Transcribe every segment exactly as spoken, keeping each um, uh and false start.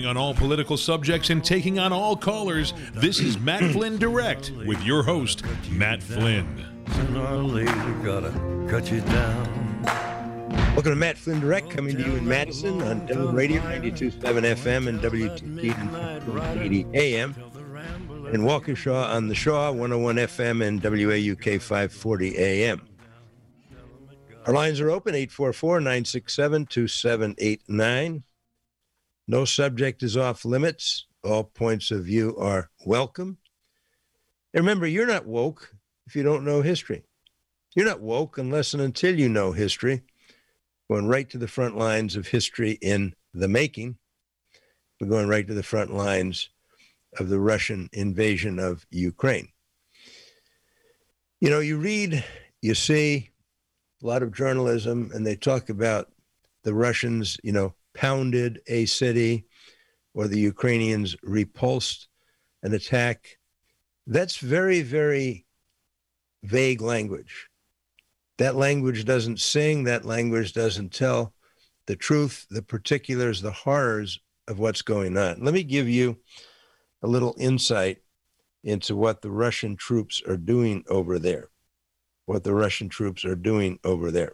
on all political subjects and taking on all callers, this is Matt Flynn Direct with your host, Matt Flynn. Sooner or later, gotta cut you down. Welcome to Matt Flynn Direct, coming to you in Madison on Denver Radio ninety-two point seven F M and W T P eighty A M, and Waukesha on the Shaw one oh one F M and W A U K five forty A M. Our lines are open, eight four four, nine six seven, two seven eight nine. No subject is off limits. All points of view are welcome. And remember, you're not woke if you don't know history. You're not woke unless and until you know history. Going right to the front lines of history in the making. We're going right to the front lines of the Russian invasion of Ukraine. You know, you read, you see a lot of journalism, and they talk about the Russians, you know, pounded a city, or the Ukrainians repulsed an attack. That's very, very vague language. That language doesn't sing, that language doesn't tell the truth, the particulars, the horrors of what's going on. Let me give you a little insight into what the Russian troops are doing over there. What the Russian troops are doing over there.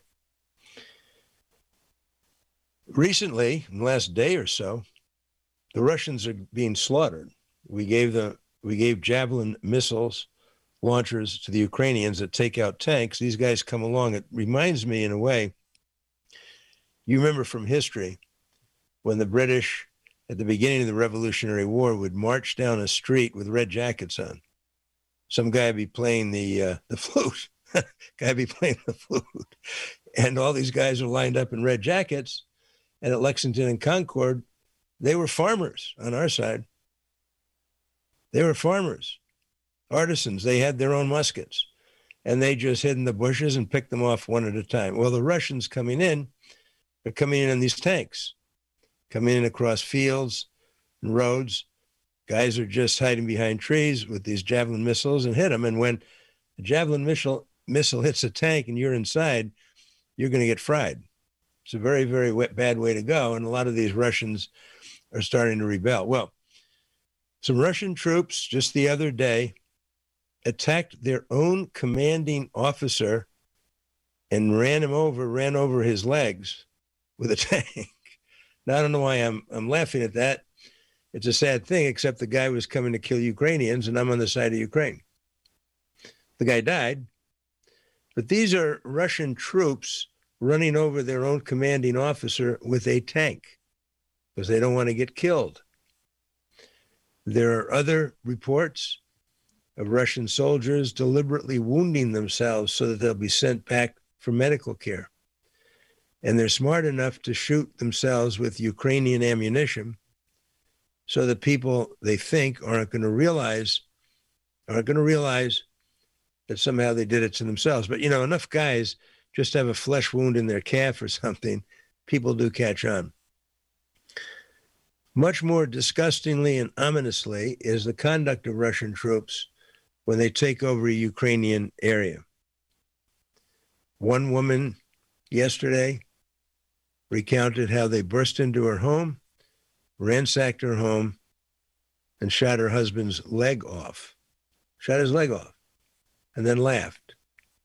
Recently, in the last day or so, the Russians are being slaughtered. We gave the we gave Javelin missiles launchers to the Ukrainians that take out tanks. These guys come along. It reminds me in a way, you remember from history, when the British at the beginning of the Revolutionary War would march down a street with red jackets on. Some guy would be playing the uh, the flute. Guy be playing the flute. And all these guys are lined up in red jackets. And at Lexington and Concord, they were farmers on our side. They were farmers, artisans. They had their own muskets. And they just hid in the bushes and picked them off one at a time. Well, the Russians coming in, they're coming in in these tanks, coming in across fields and roads. Guys are just hiding behind trees with these Javelin missiles and hit them. And when a Javelin missile missile hits a tank and you're inside, you're going to get fried. It's a very, very wet, bad way to go. And a lot of these Russians are starting to rebel. Well, some Russian troops just the other day attacked their own commanding officer and ran him over, ran over his legs with a tank. Now, I don't know why I'm I'm laughing at that. It's a sad thing, except the guy was coming to kill Ukrainians, and I'm on the side of Ukraine. The guy died. But these are Russian troops running over their own commanding officer with a tank because they don't want to get killed. There are other reports of Russian soldiers deliberately wounding themselves so that they'll be sent back for medical care. And they're smart enough to shoot themselves with Ukrainian ammunition so that people they think aren't going to realize, aren't going to realize that somehow they did it to themselves. But, you know, enough guys just have a flesh wound in their calf or something, people do catch on. Much more disgustingly and ominously is the conduct of Russian troops when they take over a Ukrainian area. One woman yesterday recounted how they burst into her home, ransacked her home, and shot her husband's leg off. Shot his leg off. And then laughed.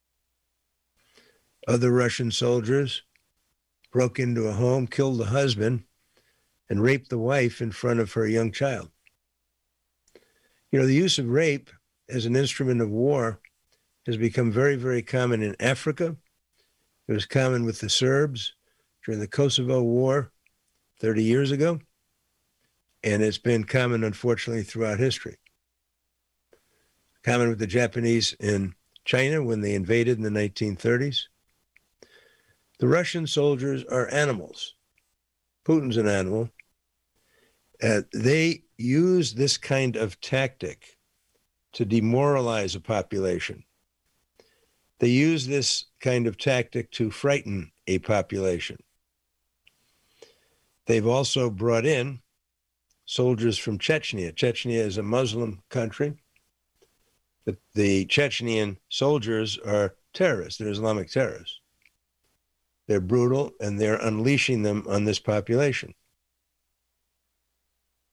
Other Russian soldiers broke into a home, killed the husband, and raped the wife in front of her young child. You know, the use of rape as an instrument of war has become very, very common in Africa. It was common with the Serbs during the Kosovo War thirty years ago. And it's been common, unfortunately, throughout history. Common with the Japanese in China when they invaded in the nineteen thirties. The Russian soldiers are animals. Putin's an animal. Uh, they use this kind of tactic to demoralize a population. They use this kind of tactic to frighten a population. They've also brought in soldiers from Chechnya. Chechnya is a Muslim country. The, the Chechnyan soldiers are terrorists. They're Islamic terrorists. They're brutal, and they're unleashing them on this population.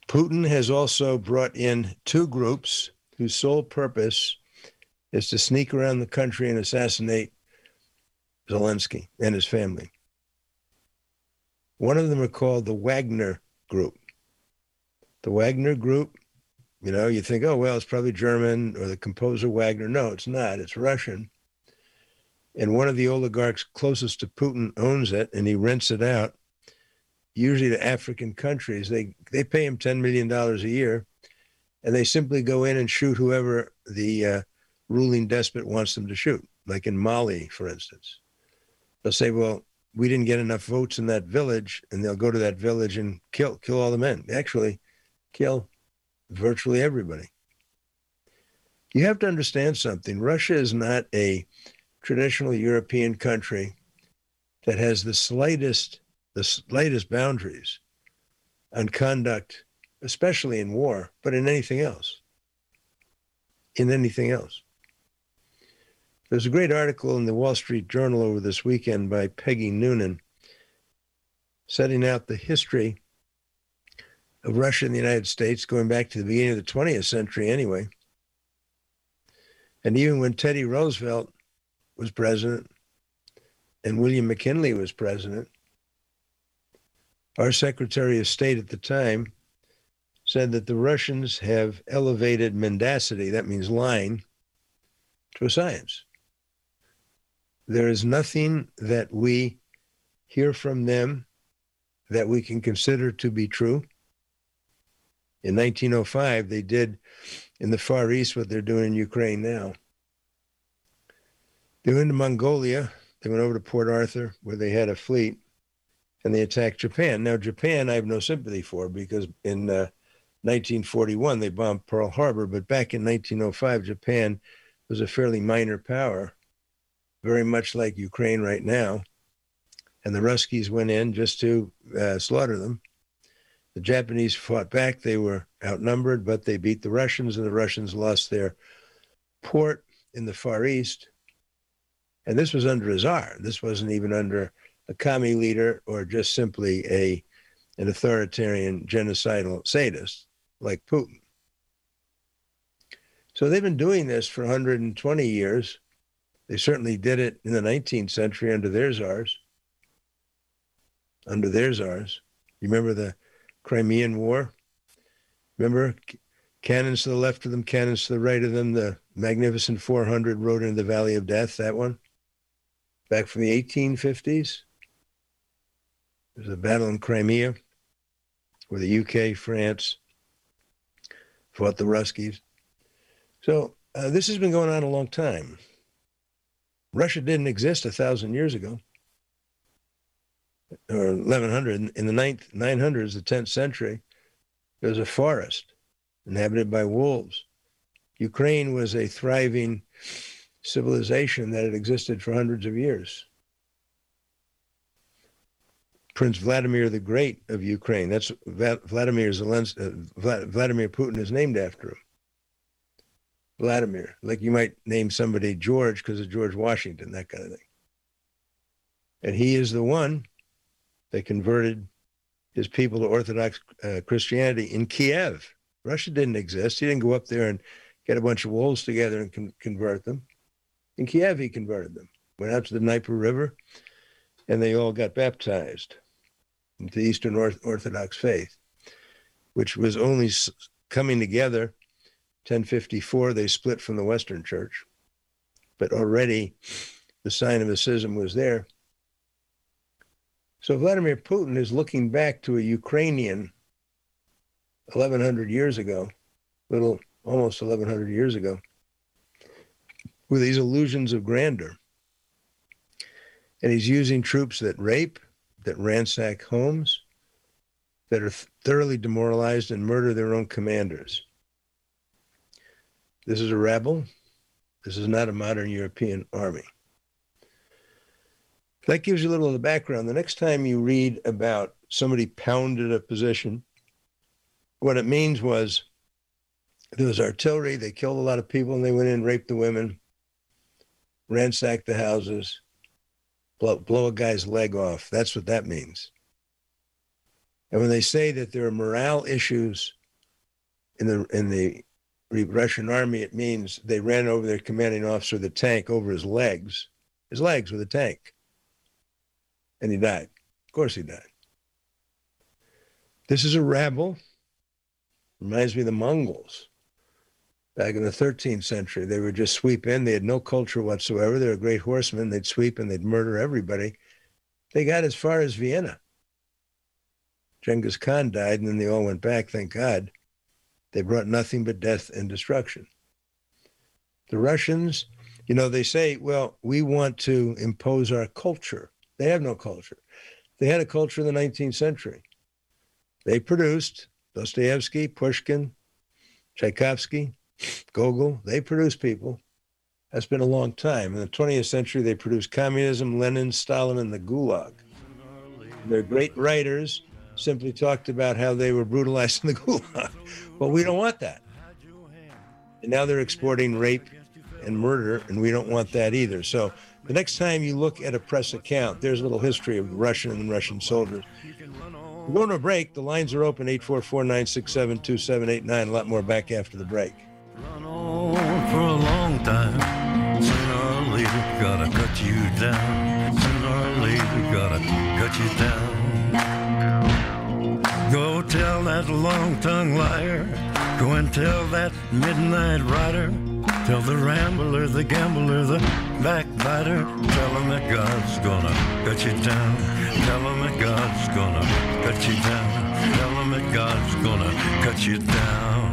Putin has also brought in two groups whose sole purpose is to sneak around the country and assassinate Zelensky and his family. One of them are called the Wagner Group. The Wagner Group, you know, you think, oh, well, it's probably German or the composer Wagner. No, it's not. It's Russian. And one of the oligarchs closest to Putin owns it, and he rents it out, usually to African countries. They they pay him ten million dollars a year, and they simply go in and shoot whoever the uh, ruling despot wants them to shoot, like in Mali, for instance. They'll say, well, we didn't get enough votes in that village, and they'll go to that village and kill kill all the men. They actually kill virtually everybody. You have to understand something. Russia is not a traditional European country that has the slightest, the slightest boundaries on conduct, especially in war, but in anything else. In anything else. There's a great article in the Wall Street Journal over this weekend by Peggy Noonan setting out the history of Russia and the United States going back to the beginning of the twentieth century anyway. And even when Teddy Roosevelt was president and William McKinley was president, our Secretary of State at the time said that the Russians have elevated mendacity, that means lying, to a science. There is nothing that we hear from them that we can consider to be true. In nineteen oh five, they did in the Far East what they're doing in Ukraine now. They went to Mongolia. They went over to Port Arthur, where they had a fleet, and they attacked Japan. Now, Japan, I have no sympathy for, because in uh, nineteen forty-one, they bombed Pearl Harbor. But back in nineteen oh five, Japan was a fairly minor power, very much like Ukraine right now. And the Ruskies went in just to uh, slaughter them. The Japanese fought back. They were outnumbered, but they beat the Russians, and the Russians lost their port in the Far East. And this was under a czar. This wasn't even under a commie leader or just simply a an authoritarian genocidal sadist like Putin. So they've been doing this for one hundred twenty years. They certainly did it in the nineteenth century under their czars. Under their czars. You remember the Crimean War? Remember, cannons to the left of them, cannons to the right of them, the Magnificent four hundred rode into the Valley of Death, that one? Back from the eighteen fifties. There's a battle in Crimea where the U K, France fought the Ruskies. So uh, this has been going on a long time. Russia didn't exist a thousand years ago, or eleven hundred. In the ninth, nine hundreds, the tenth century, there was a forest inhabited by wolves. Ukraine was a thriving civilization that had existed for hundreds of years. Prince Vladimir the Great of Ukraine, that's Vladimir Zelensky, uh, Vladimir Putin is named after him. Vladimir, like you might name somebody George because of George Washington, that kind of thing. And he is the one that converted his people to Orthodox uh, Christianity in Kiev. Russia didn't exist. He didn't go up there and get a bunch of wolves together and con- convert them. In Kiev, he converted them. Went out to the Dnieper River, and they all got baptized into the Eastern Orthodox faith, which was only coming together. ten fifty-four, they split from the Western Church. But already the sign of a schism was there. So Vladimir Putin is looking back to a Ukrainian eleven hundred years ago, little almost eleven hundred years ago, with these illusions of grandeur. And he's using troops that rape, that ransack homes, that are thoroughly demoralized and murder their own commanders. This is a rebel. This is not a modern European army. That gives you a little of the background. The next time you read about somebody pounded a position, what it means was there was artillery, they killed a lot of people, and they went in, raped the women, ransacked the houses, blow, blow a guy's leg off. That's what that means. And when they say that there are morale issues in the in the Russian army, it means they ran over their commanding officer with a tank over his legs, his legs with a tank. And he died. Of course he died. This is a rabble. Reminds me of the Mongols. Back in the thirteenth century, they would just sweep in. They had no culture whatsoever. They were great horsemen. They'd sweep and they'd murder everybody. They got as far as Vienna. Genghis Khan died, and then they all went back, thank God. They brought nothing but death and destruction. The Russians, you know, they say, well, we want to impose our culture. They have no culture. They had a culture in the nineteenth century. They produced Dostoevsky, Pushkin, Tchaikovsky, Gogol. They produced people. That's been a long time. In the twentieth century, they produced communism, Lenin, Stalin, and the Gulag. They're great writers. Simply talked about how they were brutalized in the Gulag. But we don't want that. And now they're exporting rape and murder, and we don't want that either. So the next time you look at a press account, there's a little history of Russian and Russian soldiers. We're going to a break. The lines are open, eight four four, nine six seven, two seven eight nine. A lot more back after the break. Run on for a long time. Sooner or later, gotta cut you down. Sooner or later, gotta cut you down. Go tell that long-tongued liar. Go and tell that midnight rider. Tell the rambler, the gambler, the backbiter. Tell him that God's gonna cut you down. Tell him that God's gonna cut you down. Tell him that God's gonna cut you down.